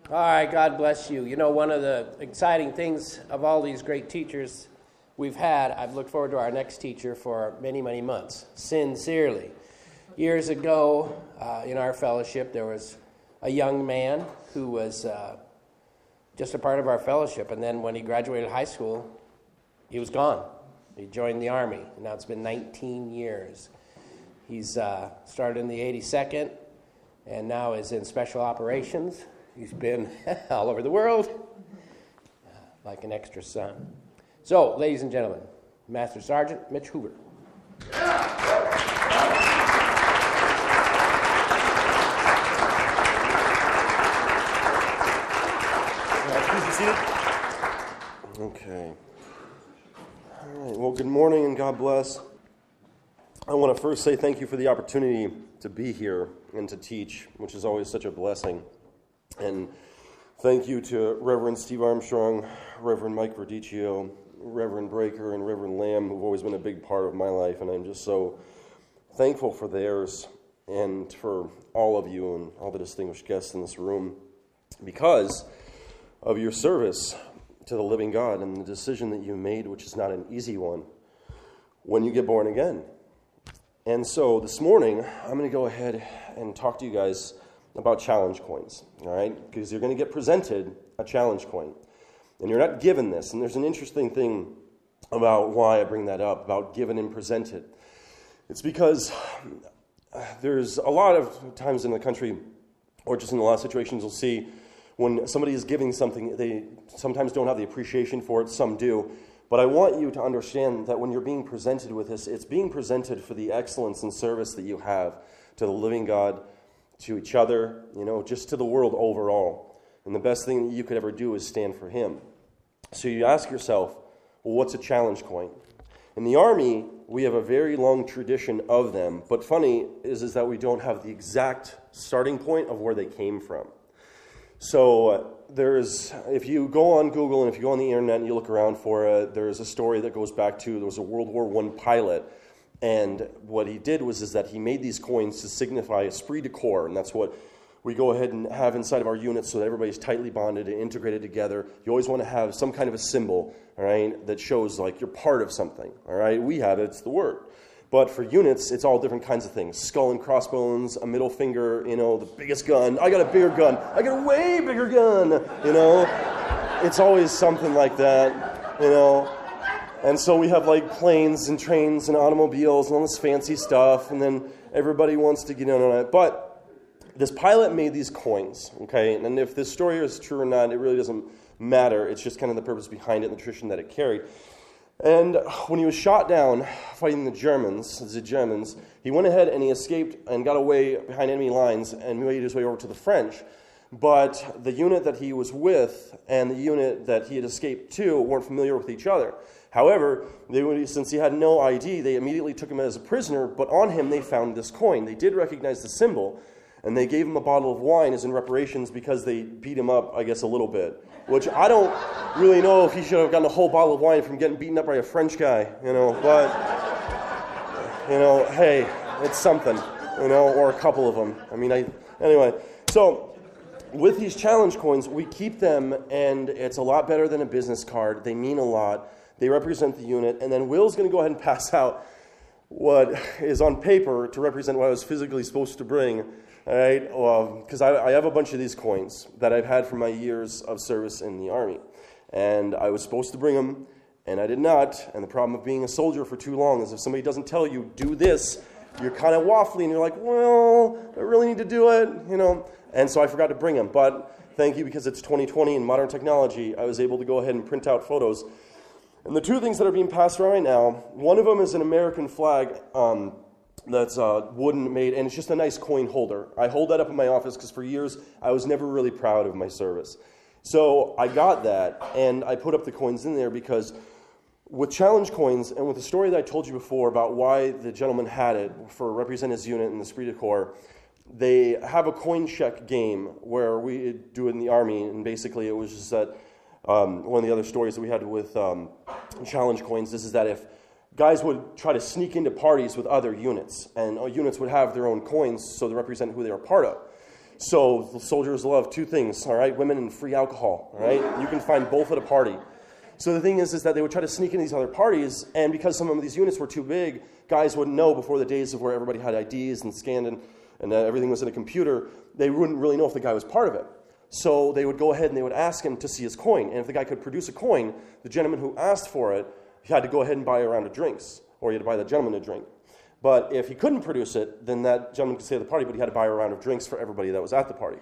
All right, God bless you. You know, one of the exciting things of all these great teachers we've had, I've looked forward to our next teacher for many, many months, sincerely. Years ago, in our fellowship, there was a young man who was just a part of our fellowship, and then when he graduated high school, he was gone. He joined the Army, and now it's been 19 years. He's started in the 82nd, and now is in Special Operations. He's been all over the world, like an extra son. So, ladies and gentlemen, Master Sergeant Mitch Hoover. Please be seated. Okay. All right. Well, good morning and God bless. I want to first say thank you for the opportunity to be here and to teach, which is always such a blessing. And thank you to Reverend Steve Armstrong, Reverend Mike Verdicchio, Reverend Breaker, and Reverend Lamb, who've always been a big part of my life. And I'm just so thankful for theirs and for all of you and all the distinguished guests in this room because of your service to the living God and the decision that you made, which is not an easy one, when you get born again. And so this morning, I'm going to go ahead and talk to you guys about challenge coins, all right? Because you're going to get presented a challenge coin. And you're not given this. And there's an interesting thing about why I bring that up, about given and presented. It's because there's a lot of times in the country, or just in a lot of situations, you'll see when somebody is giving something, they sometimes don't have the appreciation for it, some do. But I want you to understand that when you're being presented with this, it's being presented for the excellence and service that you have to the living God, to each other, just to the world overall. And the best thing that you could ever do is stand for Him. So you ask yourself, well, what's a challenge coin? In the Army, we have a very long tradition of them, but funny is that we don't have the exact starting point of where they came from. So if you go on Google and if you go on the internet and you look around for it, there's a story that goes back to, there was a World War I pilot. And what he did is that he made these coins to signify esprit de corps, and that's what we go ahead and have inside of our units so that everybody's tightly bonded and integrated together. You always want to have some kind of a symbol, all right, that shows like you're part of something, all right? We have it, it's the word. But for units, it's all different kinds of things. Skull and crossbones, a middle finger, the biggest gun. I got a bigger gun. I got a way bigger gun, It's always something like that, And so we have like planes and trains and automobiles and all this fancy stuff, and then everybody wants to get in on it. But this pilot made these coins, okay? And if this story is true or not, it really doesn't matter. It's just kind of the purpose behind it and the tradition that it carried. And when he was shot down fighting the Germans, he went ahead and he escaped and got away behind enemy lines and made his way over to the French. But the unit that he was with and the unit that he had escaped to weren't familiar with each other. However, since he had no ID, they immediately took him as a prisoner, but on him they found this coin. They did recognize the symbol, and they gave him a bottle of wine as in reparations because they beat him up, I guess, a little bit. Which I don't really know if he should have gotten a whole bottle of wine from getting beaten up by a French guy, but, hey, it's something, or a couple of them. Anyway, so with these challenge coins, we keep them, and it's a lot better than a business card. They mean a lot. They represent the unit, and then Will's going to go ahead and pass out what is on paper to represent what I was physically supposed to bring, all right? Because I have a bunch of these coins that I've had from my years of service in the Army, and I was supposed to bring them, and I did not. And the problem of being a soldier for too long is if somebody doesn't tell you, do this, you're kind of waffly, and you're like, well, I really need to do it, And so I forgot to bring them, but thank you, because it's 2020 and modern technology, I was able to go ahead and print out photos. And the two things that are being passed around right now, one of them is an American flag that's wooden made, and it's just a nice coin holder. I hold that up in my office because for years I was never really proud of my service. So I got that, and I put up the coins in there because with challenge coins and with the story that I told you before about why the gentleman had it for represent his unit in the esprit de corps, they have a coin check game where we do it in the Army, and basically it was just that one of the other stories that we had with challenge coins, this is that if guys would try to sneak into parties with other units, and units would have their own coins so to represent who they were part of. So the soldiers love two things, all right? Women and free alcohol, all right? You can find both at a party. So the thing is that they would try to sneak into these other parties, and because some of these units were too big, guys wouldn't know before the days of where everybody had IDs and scanned and everything was in a computer, they wouldn't really know if the guy was part of it. So they would go ahead and they would ask him to see his coin. And if the guy could produce a coin, the gentleman who asked for it, he had to go ahead and buy a round of drinks, or he had to buy the gentleman a drink. But if he couldn't produce it, then that gentleman could stay at the party, but he had to buy a round of drinks for everybody that was at the party.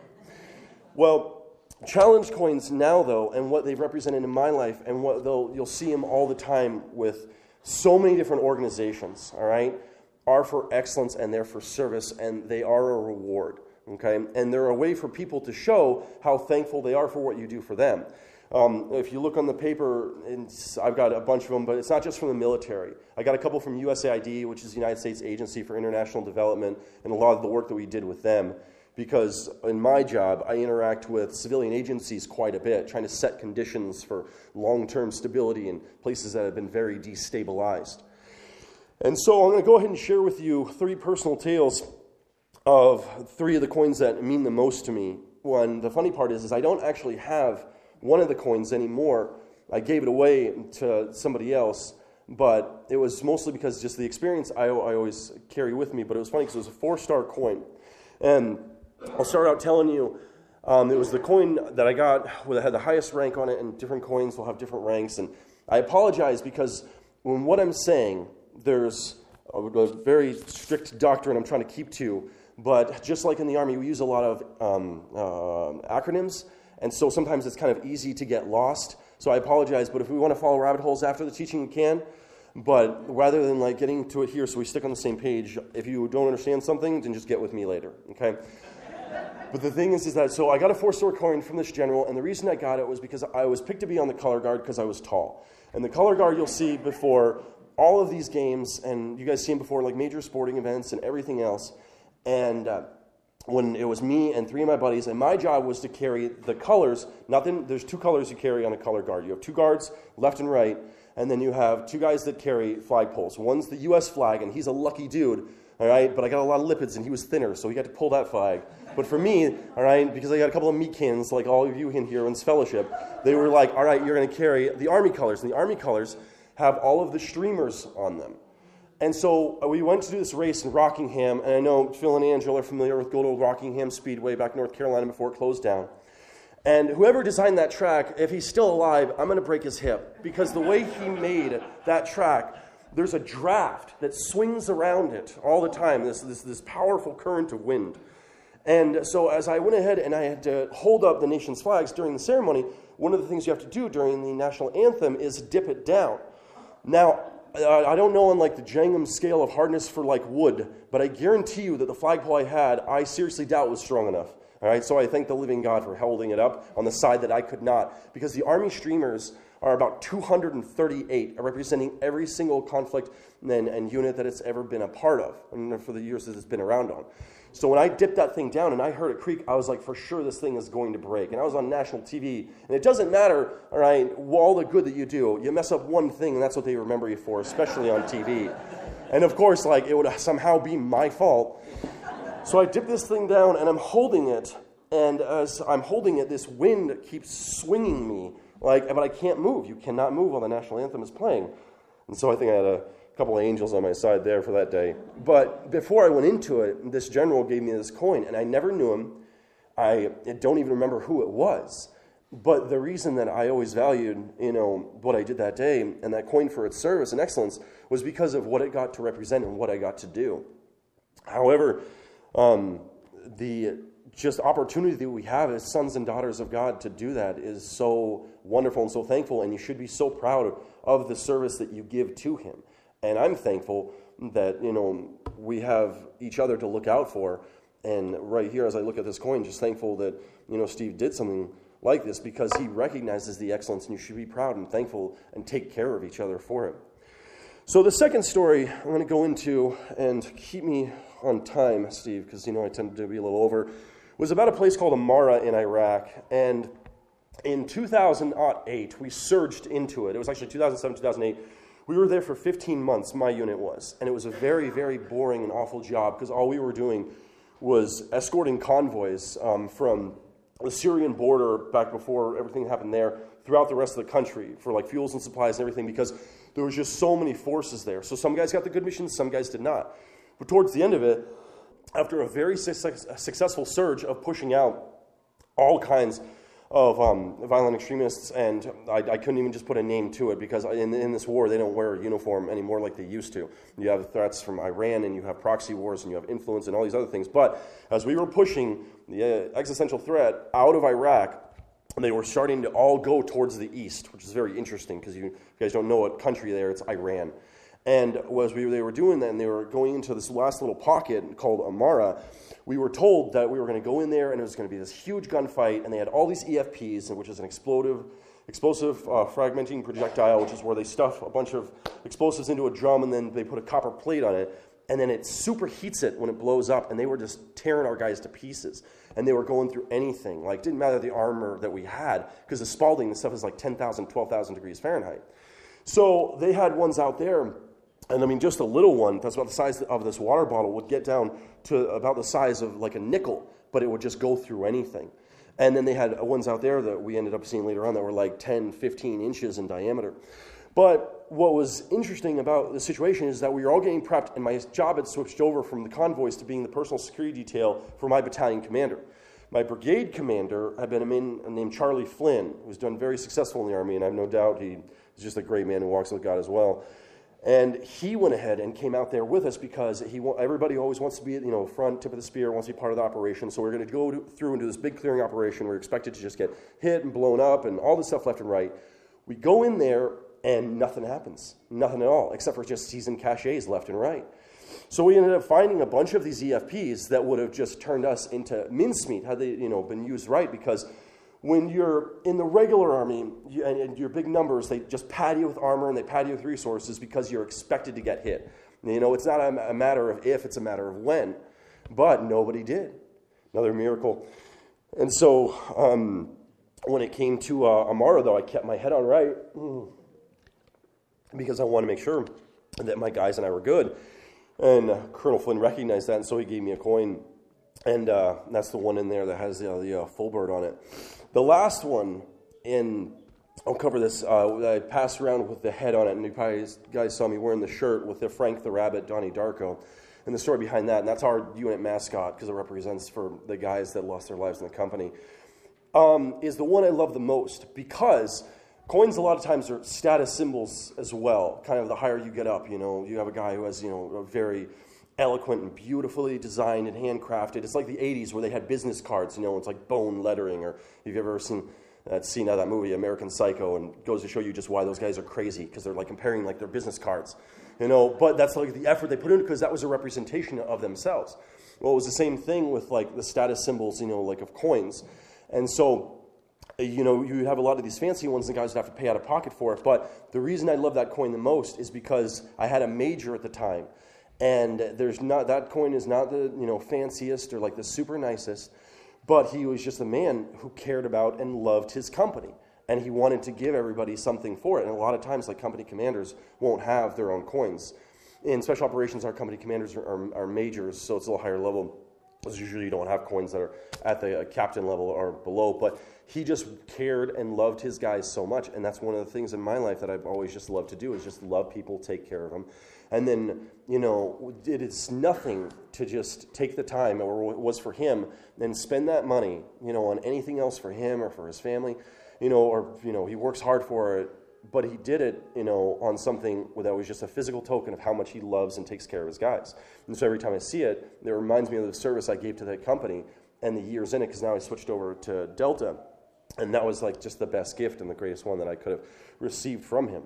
Well, challenge coins now, though, and what they've represented in my life, and what you'll see them all the time with so many different organizations, all right, are for excellence and they're for service, and they are a reward. Okay, and they're a way for people to show how thankful they are for what you do for them. If you look on the paper, I've got a bunch of them, but it's not just from the military. I got a couple from USAID, which is the United States Agency for International Development, and a lot of the work that we did with them. Because in my job, I interact with civilian agencies quite a bit, trying to set conditions for long-term stability in places that have been very destabilized. And so I'm going to go ahead and share with you 3 personal tales of 3 of the coins that mean the most to me. One, the funny part is I don't actually have one of the coins anymore. I gave it away to somebody else, but it was mostly because just the experience I always carry with me. But it was funny because it was a 4-star coin. And I'll start out telling you, it was the coin that I got that had the highest rank on it, and different coins will have different ranks. And I apologize because when what I'm saying, there's a very strict doctrine I'm trying to keep to. But just like in the Army, we use a lot of acronyms, and so sometimes it's kind of easy to get lost. So I apologize, but if we want to follow rabbit holes after the teaching, we can. But rather than like getting to it here so we stick on the same page, if you don't understand something, then just get with me later, okay? But the thing is that, so I got a 4-star coin from this general, and the reason I got it was because I was picked to be on the color guard because I was tall. And the color guard you'll see before all of these games, and you guys see them before like major sporting events and everything else. And when it was me and 3 of my buddies, and my job was to carry the colors. There's 2 colors you carry on a color guard. You have 2 guards, left and right, and then you have 2 guys that carry flagpoles. One's the U.S. flag, and he's a lucky dude, all right? But I got a lot of lipids, and he was thinner, so he got to pull that flag. But for me, all right, because I got a couple of meat cans, like all of you in here in this fellowship, they were like, all right, you're going to carry the Army colors. And the Army colors have all of the streamers on them. And so we went to do this race in Rockingham, and I know Phil and Angela are familiar with good old Rockingham Speedway back in North Carolina before it closed down. And whoever designed that track, if he's still alive, I'm going to break his hip. Because the way he made that track, there's a draft that swings around it all the time, this powerful current of wind. And so as I went ahead and I had to hold up the nation's flags during the ceremony, one of the things you have to do during the national anthem is dip it down. Now, I don't know on like the Jangham scale of hardness for like wood, but I guarantee you that the flagpole I had, I seriously doubt was strong enough. All right, so I thank the living God for holding it up on the side that I could not, because the Army streamers are about 238, representing every single conflict and unit that it's ever been a part of, and for the years that it's been around on. So when I dipped that thing down and I heard it creak, I was like, for sure this thing is going to break. And I was on national TV. And it doesn't matter, all right, all the good that you do. You mess up one thing, and that's what they remember you for, especially on TV. And of course, like, it would somehow be my fault. So I dip this thing down, and I'm holding it. And as I'm holding it, this wind keeps swinging me. But I can't move. You cannot move while the national anthem is playing. And so I think I had a couple of angels on my side there for that day. But before I went into it, this general gave me this coin, and I never knew him. I don't even remember who it was. But the reason that I always valued, what I did that day and that coin for its service and excellence was because of what it got to represent and what I got to do. However, the just opportunity that we have as sons and daughters of God to do that is so wonderful and so thankful, and you should be so proud of the service that you give to Him. And I'm thankful that, we have each other to look out for. And right here, as I look at this coin, just thankful that, Steve did something like this because he recognizes the excellence, and you should be proud and thankful and take care of each other for it. So the second story I'm going to go into, and keep me on time, Steve, because, I tend to be a little over, was about a place called Amara in Iraq. And in 2008, we surged into it. It was actually 2007, 2008. We were there for 15 months, my unit was. And it was a very, very boring and awful job because all we were doing was escorting convoys from the Syrian border back before everything happened there throughout the rest of the country for like fuels and supplies and everything, because there was just so many forces there. So some guys got the good missions, some guys did not. But towards the end of it, after a very successful surge of pushing out all kinds of violent extremists, and I couldn't even just put a name to it, because in this war they don't wear a uniform anymore like they used to. You have threats from Iran, and you have proxy wars, and you have influence and all these other things. But as we were pushing the existential threat out of Iraq, they were starting to all go towards the east, which is very interesting, because you guys don't know what country there, it's Iran. And as they were doing that, and they were going into this last little pocket called Amara, we were told that we were going to go in there, and it was going to be this huge gunfight, and they had all these EFPs, which is an explosive fragmenting projectile, which is where they stuff a bunch of explosives into a drum, and then they put a copper plate on it, and then it superheats it when it blows up, and they were just tearing our guys to pieces. And they were going through anything. Like, didn't matter the armor that we had, because the Spalding, the stuff is like 10,000, 12,000 degrees Fahrenheit. So they had ones out there, and I mean, just a little one that's about the size of this water bottle would get down to about the size of like a nickel, but it would just go through anything. And then they had ones out there that we ended up seeing later on that were like 10, 15 inches in diameter. But what was interesting about the situation is that we were all getting prepped, and my job had switched over from the convoys to being the personal security detail for my battalion commander. My brigade commander had been a man named Charlie Flynn, who's done very successful in the Army, and I have no doubt he's just a great man who walks with God as well. And he went ahead and came out there with us, because everybody always wants to be at front, tip of the spear, wants to be part of the operation. So we're going to go through and do this big clearing operation. We're expected to just get hit and blown up and all this stuff left and right. We go in there, and nothing happens. Nothing at all, except for just seasoned caches left and right. So we ended up finding a bunch of these EFPs that would have just turned us into mincemeat had they been used right, because when you're in the regular army and your big numbers, they just pad you with armor and they pad you with resources because you're expected to get hit. It's not a matter of if, it's a matter of when. But nobody did. Another miracle. And so when it came to Amara, though, I kept my head on right because I wanted to make sure that my guys and I were good. And Colonel Flynn recognized that, and so he gave me a coin. And that's the one in there that has the full bird on it. The last one, I'll cover this, I passed around with the head on it, and you guys saw me wearing the shirt with the Frank the Rabbit, Donnie Darko, and the story behind that, and that's our unit mascot, because it represents for the guys that lost their lives in the company, is the one I love the most, because coins a lot of times are status symbols as well, kind of the higher you get up, you have a guy who has, a very eloquent and beautifully designed and handcrafted. It's like the 80s where they had business cards, it's like bone lettering, or if you've ever seen that scene out of that movie, American Psycho, and goes to show you just why those guys are crazy, because they're like comparing like their business cards, but that's like the effort they put in, because that was a representation of themselves. Well, it was the same thing with like the status symbols, like of coins. And so, you have a lot of these fancy ones, and guys would have to pay out of pocket for it, but the reason I love that coin the most is because I had a major at the time. And that coin is not the fanciest or like the super nicest, but he was just a man who cared about and loved his company, and he wanted to give everybody something for it. And a lot of times, like, company commanders won't have their own coins. In special operations, our company commanders are majors, so it's a little higher level. Because usually you don't have coins that are at the captain level or below, but he just cared and loved his guys so much, and that's one of the things in my life that I've always just loved to do, is just love people, take care of them. And then, it is nothing to just take the time, or it was for him, and spend that money, on anything else for him or for his family, he works hard for it, but he did it, on something that was just a physical token of how much he loves and takes care of his guys. And so every time I see it, it reminds me of the service I gave to that company and the years in it, because now I switched over to Delta, and that was like just the best gift and the greatest one that I could have received from him.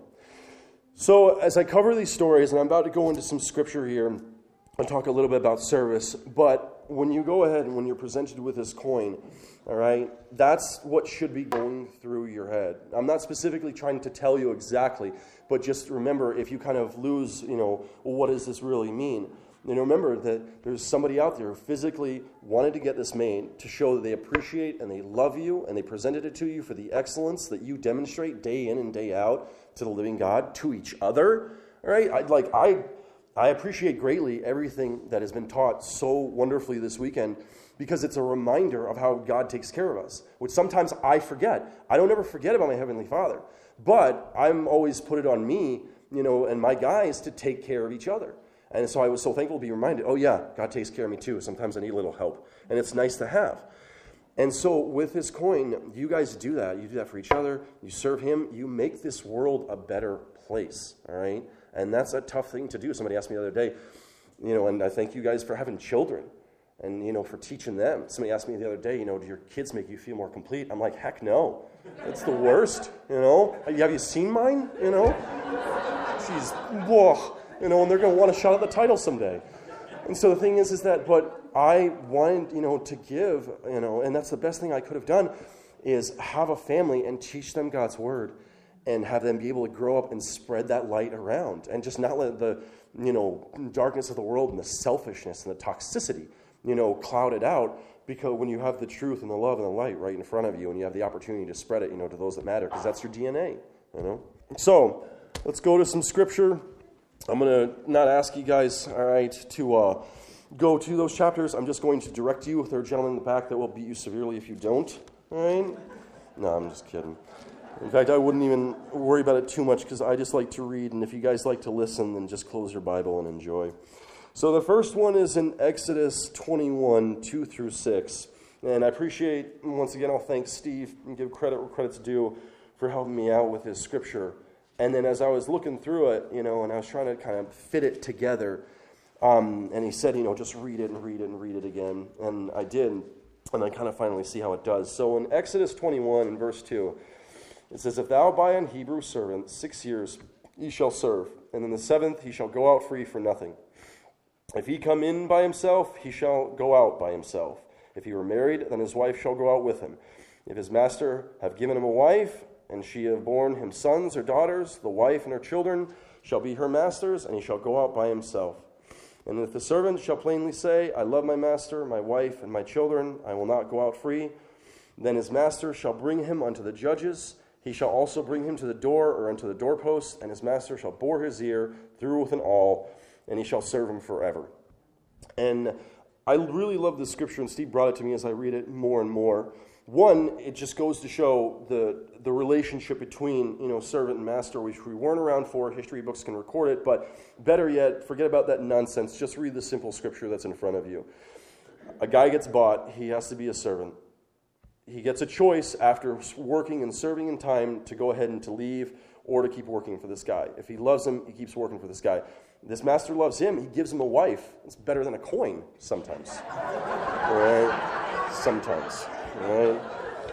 So as I cover these stories, and I'm about to go into some scripture here and talk a little bit about service, but when you go ahead and when you're presented with this coin, all right, that's what should be going through your head. I'm not specifically trying to tell you exactly, but just remember, if you kind of lose, well, what does this really mean? Remember that there's somebody out there who physically wanted to get this made to show that they appreciate and they love you, and they presented it to you for the excellence that you demonstrate day in and day out to the living God, to each other. All right, I appreciate greatly everything that has been taught so wonderfully this weekend, because it's a reminder of how God takes care of us, which sometimes I forget. I don't ever forget about my Heavenly Father, but I'm always put it on me, and my guys to take care of each other. And so I was so thankful to be reminded, oh yeah, God takes care of me too. Sometimes I need a little help, and it's nice to have. And so with this coin, you guys do that. You do that for each other. You serve Him. You make this world a better place, all right? And that's a tough thing to do. Somebody asked me the other day, and I thank you guys for having children and, for teaching them. Somebody asked me the other day, do your kids make you feel more complete? I'm like, heck no. It's the worst, Have you seen mine, She's, whoa, and they're going to want a shot at the title someday. And so the thing is that, but I wanted, to give, and that's the best thing I could have done, is have a family and teach them God's word and have them be able to grow up and spread that light around and just not let the, darkness of the world and the selfishness and the toxicity, cloud it out, because when you have the truth and the love and the light right in front of you and you have the opportunity to spread it, to those that matter, because that's your DNA, So let's go to some scripture. I'm going to not ask you guys, all right, to go to those chapters. I'm just going to direct you. There are gentlemen in the back that will beat you severely if you don't, all right? No, I'm just kidding. In fact, I wouldn't even worry about it too much because I just like to read, and if you guys like to listen, then just close your Bible and enjoy. So the first one is in Exodus 21, 2 through 6. And I appreciate, once again, I'll thank Steve and give credit where credit's due for helping me out with his scripture. And then as I was looking through it, and I was trying to kind of fit it together, and he said, just read it and read it and read it again. And I did, and I kind of finally see how it does. So in Exodus 21, in verse 2, it says, "If thou buy an Hebrew servant, 6 years he shall serve, and in the 7th he shall go out free for nothing. If he come in by himself, he shall go out by himself. If he were married, then his wife shall go out with him. If his master have given him a wife, and she have borne him sons or daughters, the wife and her children shall be her master's, and he shall go out by himself. And if the servant shall plainly say, I love my master, my wife, and my children, I will not go out free, then his master shall bring him unto the judges. He shall also bring him to the door or unto the doorpost, and his master shall bore his ear through with an awl, and he shall serve him forever." And I really love this scripture, and Steve brought it to me as I read it more and more. One, it just goes to show the relationship between, servant and master, which we weren't around for. History books can record it, but better yet, forget about that nonsense. Just read the simple scripture that's in front of you. A guy gets bought. He has to be a servant. He gets a choice after working and serving in time to go ahead and to leave or to keep working for this guy. If he loves him, he keeps working for this guy. This master loves him. He gives him a wife. It's better than a coin sometimes. All right? Sometimes. All right?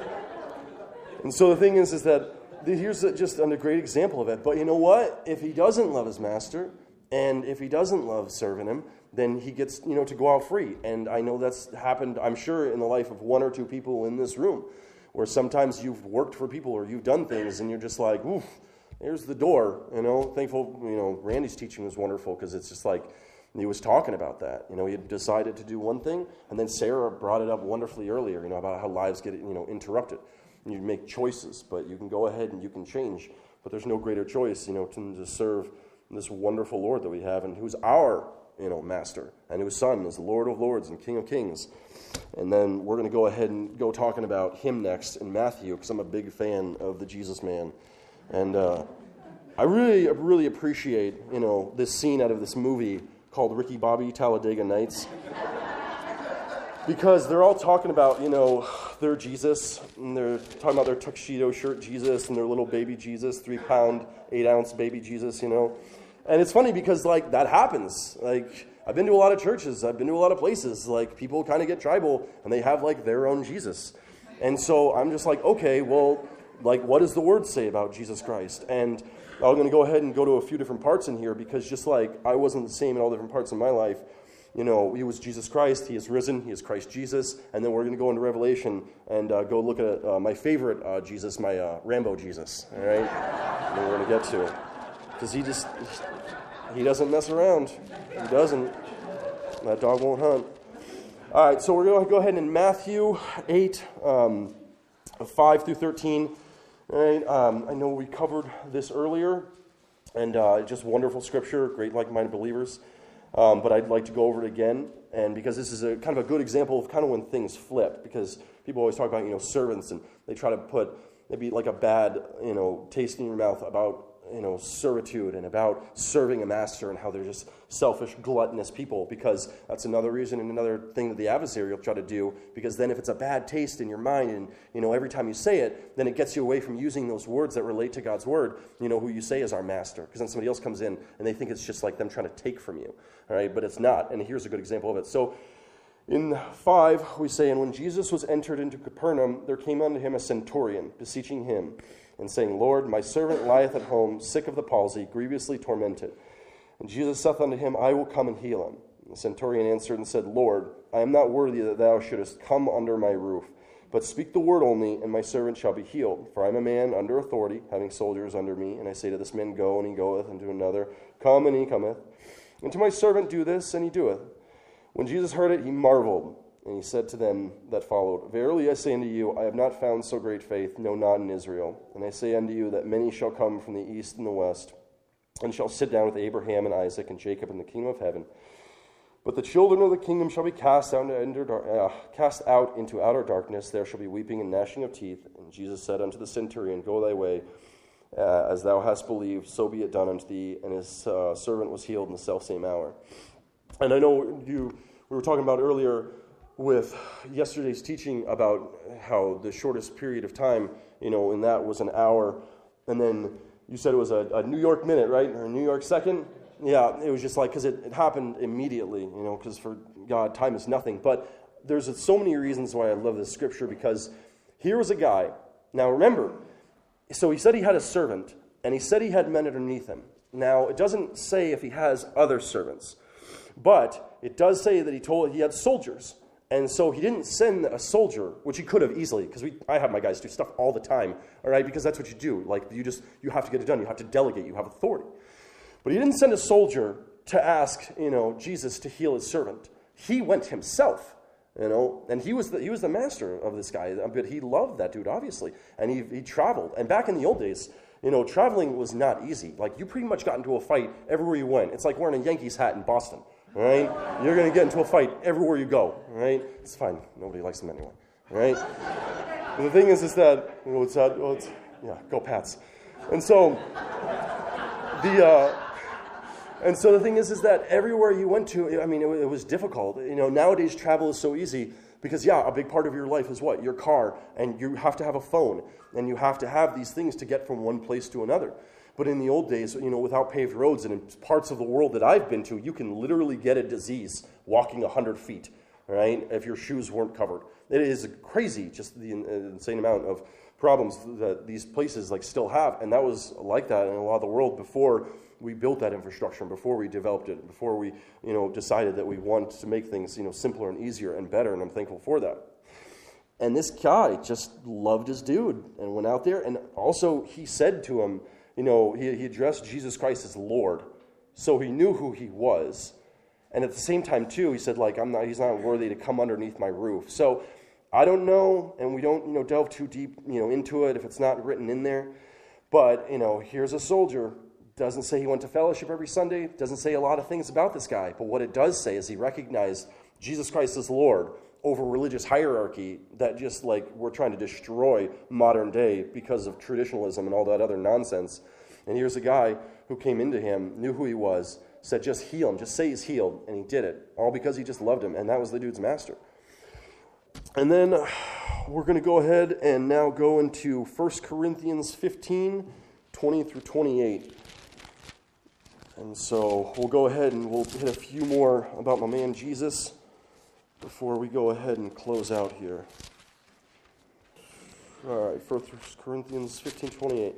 And so the thing is that here's just a great example of it. But you know what? If he doesn't love his master, and if he doesn't love serving him, then he gets, to go out free. And I know that's happened, I'm sure, in the life of one or two people in this room, where sometimes you've worked for people or you've done things, and you're just like, oof, there's the door, Thankful, Randy's teaching was wonderful because it's just like he was talking about that. He had decided to do one thing, and then Sarah brought it up wonderfully earlier, about how lives get, interrupted. And you make choices, but you can go ahead and you can change. But there's no greater choice, to serve this wonderful Lord that we have, and who's our, master, and whose son is the Lord of Lords and King of Kings. And then we're going to go ahead and go talking about him next in Matthew, because I'm a big fan of the Jesus man. And I really appreciate, this scene out of this movie called Ricky Bobby Talladega Nights. Because they're all talking about, their Jesus, and they're talking about their tuxedo shirt Jesus and their little baby Jesus, 3-pound, 8-ounce baby Jesus, And it's funny because, that happens. I've been to a lot of churches. I've been to a lot of places. People kind of get tribal, and they have, their own Jesus. And so I'm just okay, well, what does the Word say about Jesus Christ? And I'm going to go ahead and go to a few different parts in here, because just like I wasn't the same in all different parts of my life, he was Jesus Christ, he is risen, he is Christ Jesus, and then we're going to go into Revelation and go look at my favorite Jesus, my Rambo Jesus, all right? And we're going to get to it. Because he doesn't mess around. He doesn't. That dog won't hunt. All right, so we're going to go ahead in Matthew 8, 5 through 13. All right, I know we covered this earlier, and just wonderful scripture, great like-minded believers. But I'd like to go over it again, and because this is a kind of a good example of kind of when things flip, because people always talk about, servants, and they try to put maybe like a bad, taste in your mouth about, servitude and about serving a master and how they're just selfish, gluttonous people, because that's another reason and another thing that the adversary will try to do, because then if it's a bad taste in your mind and, every time you say it, then it gets you away from using those words that relate to God's word, who you say is our master, because then somebody else comes in and they think it's just like them trying to take from you, all right, but it's not, and here's a good example of it. So in 5, we say, "And when Jesus was entered into Capernaum, there came unto him a centurion, beseeching him, and saying, Lord, my servant lieth at home, sick of the palsy, grievously tormented. And Jesus saith unto him, I will come and heal him. And the centurion answered and said, Lord, I am not worthy that thou shouldest come under my roof, but speak the word only, and my servant shall be healed. For I am a man under authority, having soldiers under me. And I say to this man, Go, and he goeth, and to another, Come, and he cometh. And to my servant, Do this, and he doeth. When Jesus heard it, he marveled. And he said to them that followed, Verily I say unto you, I have not found so great faith, no, not in Israel. And I say unto you that many shall come from the east and the west, and shall sit down with Abraham and Isaac and Jacob in the kingdom of heaven. But the children of the kingdom shall be cast out into outer darkness. There shall be weeping and gnashing of teeth. And Jesus said unto the centurion, Go thy way, as thou hast believed, so be it done unto thee. And his servant was healed in the selfsame hour. And I know we were talking about earlier with yesterday's teaching about how the shortest period of time, and that was an hour. And then you said it was a New York minute, right? Or a New York second? Yeah, it was just like, because it happened immediately, because for God, time is nothing. But there's so many reasons why I love this scripture, because here was a guy. Now remember, so he said he had a servant, and he said he had men underneath him. Now, it doesn't say if he has other servants, but it does say that he had soldiers. And so he didn't send a soldier, which he could have easily, because I have my guys do stuff all the time, all right, because that's what you do. Like, you have to get it done. You have to delegate. You have authority. But he didn't send a soldier to ask, Jesus to heal his servant. He went himself, and he was the master of this guy. But he loved that dude, obviously, and he traveled. And back in the old days, traveling was not easy. Like, you pretty much got into a fight everywhere you went. It's like wearing a Yankees hat in Boston. All right? You're going to get into a fight everywhere you go. All right? It's fine. Nobody likes them anyway. All right? But the thing is that, go Pats. And so, the thing is that everywhere you went to, it was difficult. Nowadays travel is so easy because, a big part of your life is what? Your car, and you have to have a phone, and you have to have these things to get from one place to another. But in the old days, without paved roads, and in parts of the world that I've been to, you can literally get a disease walking 100 feet, right, if your shoes weren't covered. It is crazy, just the insane amount of problems that these places still have, and that was like that in a lot of the world before we built that infrastructure, and before we developed it, before we, decided that we wanted to make things, simpler and easier and better, and I'm thankful for that. And this guy just loved his dude and went out there, and also he said to him, he addressed Jesus Christ as Lord, so he knew who he was. And at the same time, too, he said, he's not worthy to come underneath my roof. So I don't know, and we don't, delve too deep, into it if it's not written in there. But, here's a soldier. Doesn't say he went to fellowship every Sunday. Doesn't say a lot of things about this guy. But what it does say is he recognized Jesus Christ as Lord over religious hierarchy that just we're trying to destroy modern day because of traditionalism and all that other nonsense. And here's a guy who came into him, knew who he was, said just heal him, just say he's healed, and he did it, all because he just loved him, and that was the dude's master. And then we're going to go ahead and now go into 1 Corinthians 15, 20 through 28. And so we'll go ahead and we'll hit a few more about my man Jesus before we go ahead and close out here. All right, 1 Corinthians 15, 28.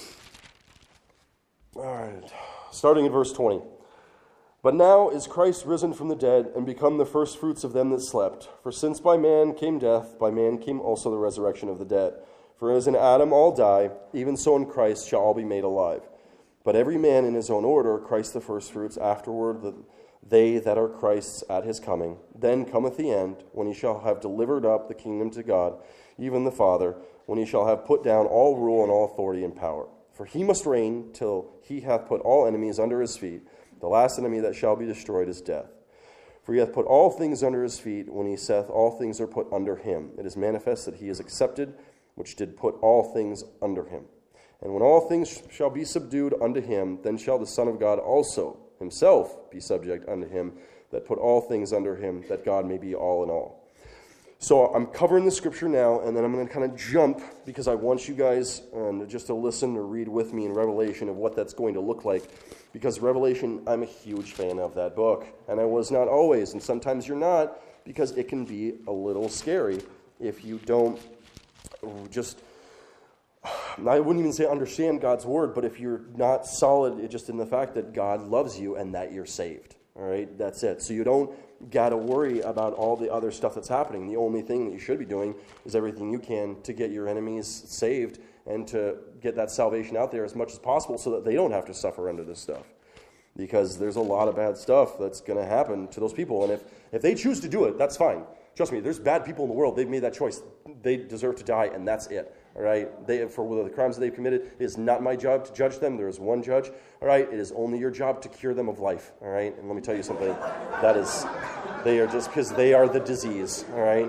All right, starting in verse 20. But now is Christ risen from the dead and become the firstfruits of them that slept. For since by man came death, by man came also the resurrection of the dead. For as in Adam all die, even so in Christ shall all be made alive. But every man in his own order, Christ the firstfruits, afterward they that are Christ's at his coming. Then cometh the end, when he shall have delivered up the kingdom to God, even the Father, when he shall have put down all rule and all authority and power. For he must reign till he hath put all enemies under his feet. The last enemy that shall be destroyed is death. For he hath put all things under his feet. When he saith, all things are put under him, it is manifest that he is accepted, which did put all things under him. And when all things shall be subdued unto him, then shall the Son of God also himself be subject unto him that put all things under him, that God may be all in all. So I'm covering the scripture now, and then I'm going to kind of jump, because I want you guys just to listen or read with me in Revelation of what that's going to look like. Because Revelation, I'm a huge fan of that book, and I was not always, and sometimes you're not, because it can be a little scary if you don't just, I wouldn't even say understand God's word, but if you're not solid just in the fact that God loves you and that you're saved. All right, that's it. So you don't got to worry about all the other stuff that's happening. The only thing that you should be doing is everything you can to get your enemies saved and to get that salvation out there as much as possible so that they don't have to suffer under this stuff. Because there's a lot of bad stuff that's going to happen to those people. And if they choose to do it, that's fine. Trust me, there's bad people in the world. They've made that choice. They deserve to die, and that's it. All right, for the crimes that they've committed, it is not my job to judge them. There is one judge. All right, it is only your job to cure them of life. All right, and let me tell you something. They are just because they are the disease. All right,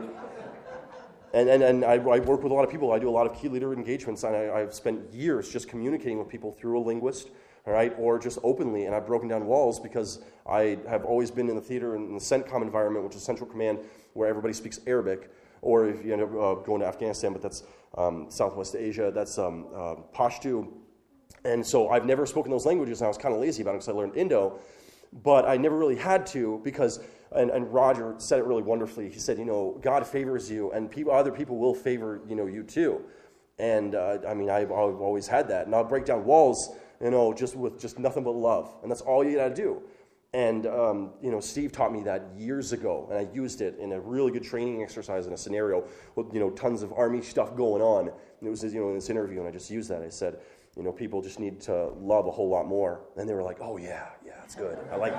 and I work with a lot of people. I do a lot of key leader engagements, and I've spent years just communicating with people through a linguist. All right, or just openly, and I've broken down walls because I have always been in the theater and in the CENTCOM environment, which is Central Command, where everybody speaks Arabic. Or if you end up going to Afghanistan, but that's Southwest Asia, that's Pashto. And so I've never spoken those languages, and I was kind of lazy about it because I learned Indo. But I never really had to because, and Roger said it really wonderfully. He said, God favors you, and other people will favor, you too. And I've always had that. And I'll break down walls, just with nothing but love. And that's all you got to do. And, Steve taught me that years ago, and I used it in a really good training exercise in a scenario with, tons of Army stuff going on. And it was, in this interview, and I just used that. I said, people just need to love a whole lot more. And they were like, oh, yeah, that's good. I like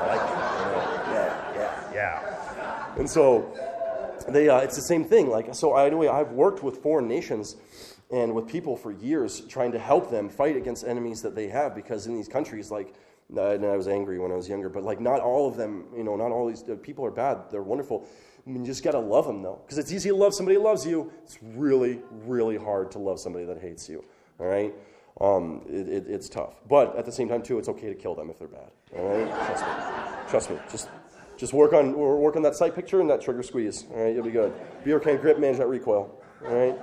that. Yeah. And so it's the same thing. I've worked with foreign nations and with people for years trying to help them fight against enemies that they have, because in these countries, and I was angry when I was younger, but not all of them, not all these people are bad. They're wonderful. You just got to love them, though, because it's easy to love somebody who loves you. It's really, really hard to love somebody that hates you, all right? It's tough. But at the same time, too, it's okay to kill them if they're bad, all right? Trust me. Just work on that sight picture and that trigger squeeze, all right? You'll be good. Be okay, grip, manage that recoil, all right?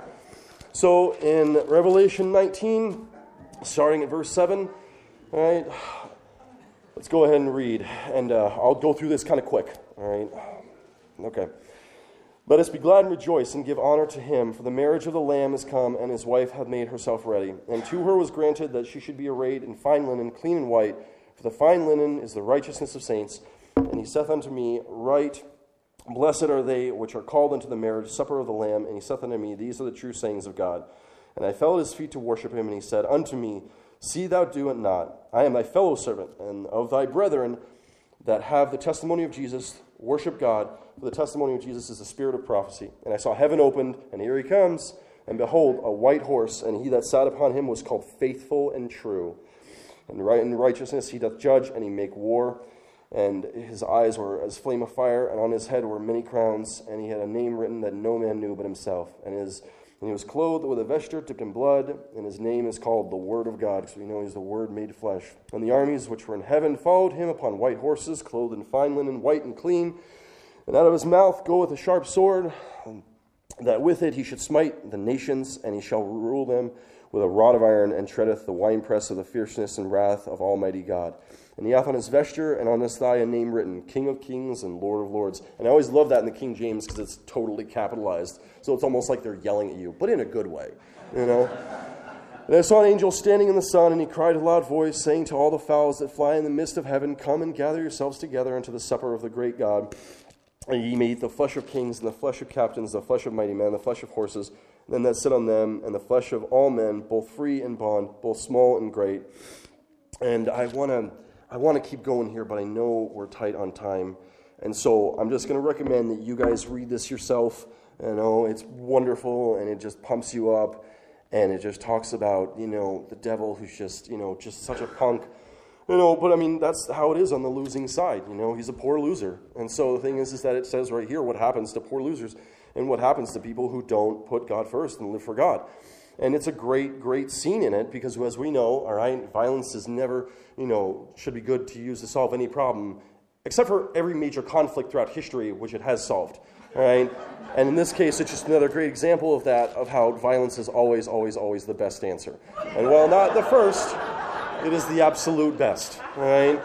So in Revelation 19, starting at verse 7, all right, let's go ahead and read, and I'll go through this kind of quick, all right? Okay. Let us be glad and rejoice and give honor to him, for the marriage of the Lamb is come, and his wife hath made herself ready. And to her was granted that she should be arrayed in fine linen, clean and white, for the fine linen is the righteousness of saints. And he saith unto me, Right, blessed are they which are called unto the marriage supper of the Lamb. And he saith unto me, These are the true sayings of God. And I fell at his feet to worship him, and he said unto me, See thou do it not. I am thy fellow servant, and of thy brethren that have the testimony of Jesus. Worship God, for the testimony of Jesus is the spirit of prophecy. And I saw heaven opened, and here he comes, and behold, a white horse, and he that sat upon him was called Faithful and True. And in righteousness he doth judge, and he make war. And his eyes were as flame of fire, and on his head were many crowns, and he had a name written that no man knew but himself. And he was clothed with a vesture dipped in blood, and his name is called the Word of God, because we know he's the Word made flesh. And the armies which were in heaven followed him upon white horses, clothed in fine linen, white and clean. And out of his mouth goeth a sharp sword, that with it he should smite the nations, and he shall rule them with a rod of iron, and treadeth the winepress of the fierceness and wrath of Almighty God. And he hath on his vesture and on his thigh a name written, King of Kings and Lord of Lords. And I always love that in the King James because it's totally capitalized. So it's almost like they're yelling at you, but in a good way, And I saw an angel standing in the sun, and he cried with a loud voice, saying to all the fowls that fly in the midst of heaven, Come and gather yourselves together unto the supper of the great God. And ye may eat the flesh of kings, and the flesh of captains, the flesh of mighty men, the flesh of horses, and them that sit on them, and the flesh of all men, both free and bond, both small and great. And I want to keep going here, but I know we're tight on time. And so I'm just going to recommend that you guys read this yourself. It's wonderful, and it just pumps you up, and it just talks about, the devil who's just such a punk. But I mean, that's how it is on the losing side. He's a poor loser. And so the thing is that it says right here what happens to poor losers and what happens to people who don't put God first and live for God. And it's a great, great scene in it because, as we know, all right, violence is never, should be good to use to solve any problem, except for every major conflict throughout history, which it has solved. All right? And in this case, it's just another great example of that, of how violence is always, always, always the best answer. And while not the first, it is the absolute best. All right?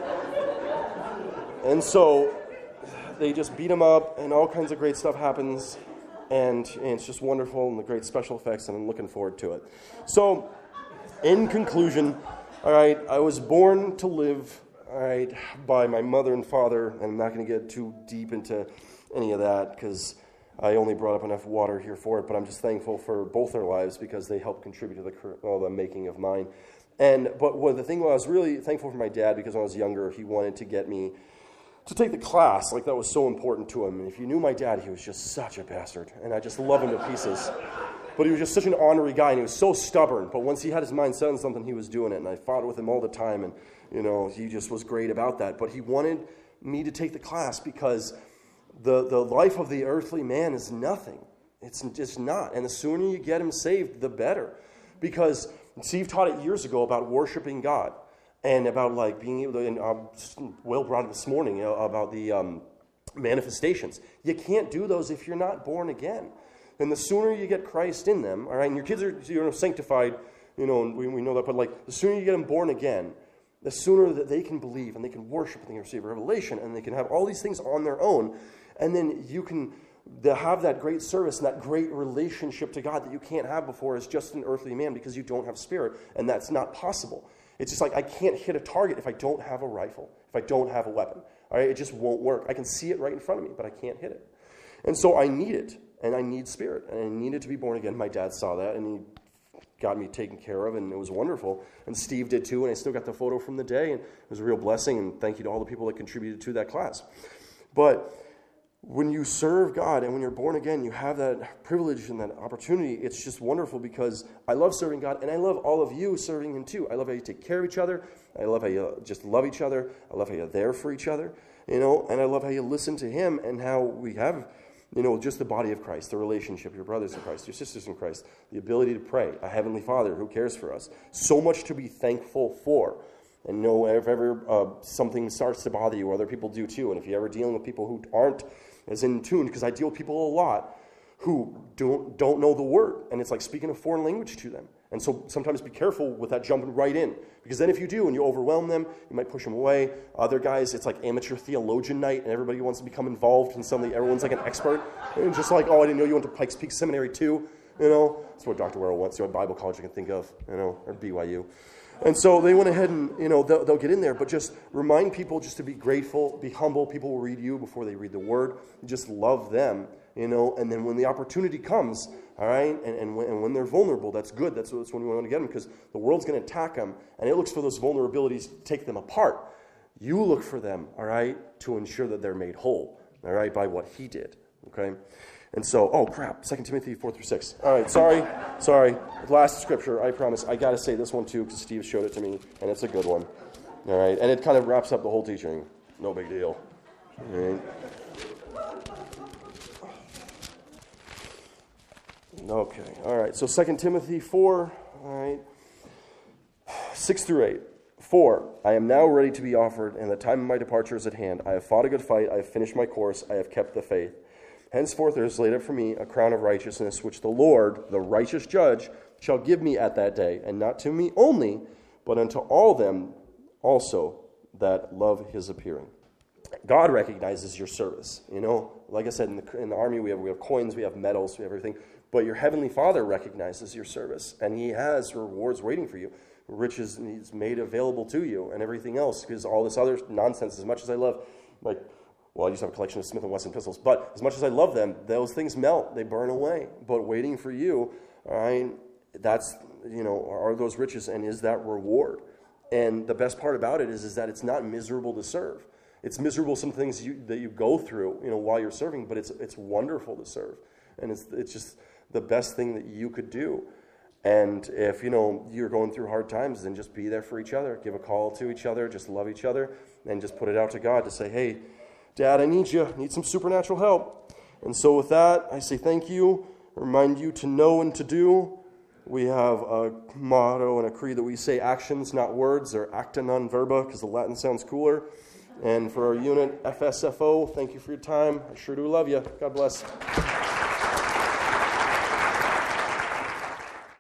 And so they just beat him up, and all kinds of great stuff happens. And it's just wonderful, and the great special effects, and I'm looking forward to it. So, in conclusion, all right, I was born to live, all right, by my mother and father, and I'm not going to get too deep into any of that because I only brought up enough water here for it, but I'm just thankful for both their lives because they helped contribute to the making of mine. But the thing was, I was really thankful for my dad because when I was younger, he wanted to get me to take the class. Like, that was so important to him. And if you knew my dad, he was just such a bastard. And I just love him to pieces. But he was just such an ornery guy, and he was so stubborn. But once he had his mind set on something, he was doing it. And I fought with him all the time, and, he just was great about that. But he wanted me to take the class because the life of the earthly man is nothing. It's just not. And the sooner you get him saved, the better. Because Steve taught it years ago about worshiping God. And about like being able to, and Will brought it this morning about the manifestations. You can't do those if you're not born again. And the sooner you get Christ in them, all right, and your kids are sanctified, and we know that, but like the sooner you get them born again, the sooner that they can believe and they can worship and they can receive revelation and they can have all these things on their own, and then you can have that great service and that great relationship to God that you can't have before as just an earthly man because you don't have spirit, and that's not possible. It's just like I can't hit a target if I don't have a rifle, if I don't have a weapon. All right, it just won't work. I can see it right in front of me, but I can't hit it. And so I need it, and I need spirit, and I needed to be born again. My dad saw that, and he got me taken care of, and it was wonderful. And Steve did too, and I still got the photo from the day, and it was a real blessing, and thank you to all the people that contributed to that class. But when you serve God and when you're born again, you have that privilege and that opportunity. It's just wonderful because I love serving God, and I love all of you serving Him too. I love how you take care of each other. I love how you just love each other. I love how you're there for each other, and I love how you listen to Him and how we have, just the body of Christ, the relationship, your brothers in Christ, your sisters in Christ, the ability to pray, a Heavenly Father who cares for us. So much to be thankful for. And if ever something starts to bother you, other people do too, and if you're ever dealing with people who aren't as in tune, because I deal with people a lot who don't know the word, and it's like speaking a foreign language to them. And so sometimes be careful with that jumping right in, because then if you do and you overwhelm them, you might push them away. Other guys, it's like amateur theologian night, and everybody wants to become involved, and suddenly everyone's like an expert, and just like, oh, I didn't know you went to Pikes Peak Seminary too, That's what Dr. Werrell wants, Bible college I can think of, or BYU. And so they went ahead and, they'll get in there, but just remind people just to be grateful, be humble. People will read you before they read the word. Just love them, and then when the opportunity comes, all right, and when they're vulnerable, that's good. That's when we want to get them, because the world's going to attack them, and it looks for those vulnerabilities to take them apart. You look for them, all right, to ensure that they're made whole, all right, by what He did, okay? And so, 2 Timothy 4-6. All right, sorry. Last scripture, I promise. I got to say this one too because Steve showed it to me, and it's a good one. All right, and it kind of wraps up the whole teaching. No big deal. All right. Okay, all right. So 2 Timothy 4, all right, 6-8. 4, I am now ready to be offered, and the time of my departure is at hand. I have fought a good fight. I have finished my course. I have kept the faith. Henceforth there is laid up for me a crown of righteousness, which the Lord, the righteous judge, shall give me at that day, and not to me only, but unto all them also that love His appearing. God recognizes your service. Like I said, in the army we have coins, we have medals, we have everything. But your Heavenly Father recognizes your service, and He has rewards waiting for you. Riches He's made available to you, and everything else, because all this other nonsense, as much as I love, I used to have a collection of Smith & Wesson pistols, but as much as I love them, those things melt, they burn away. But waiting for you, all right, that's, are those riches, and is that reward? And the best part about it is that it's not miserable to serve. It's miserable some things that you go through, while you're serving, but it's wonderful to serve. And it's just the best thing that you could do. And if, you're going through hard times, then just be there for each other. Give a call to each other. Just love each other. And just put it out to God to say, hey, Dad, I need you. I need some supernatural help. And so with that, I say thank you. Remind you to know and to do. We have a motto and a creed that we say actions, not words, or acta non verba, because the Latin sounds cooler. And for our unit, FSFO, thank you for your time. I sure do love you. God bless.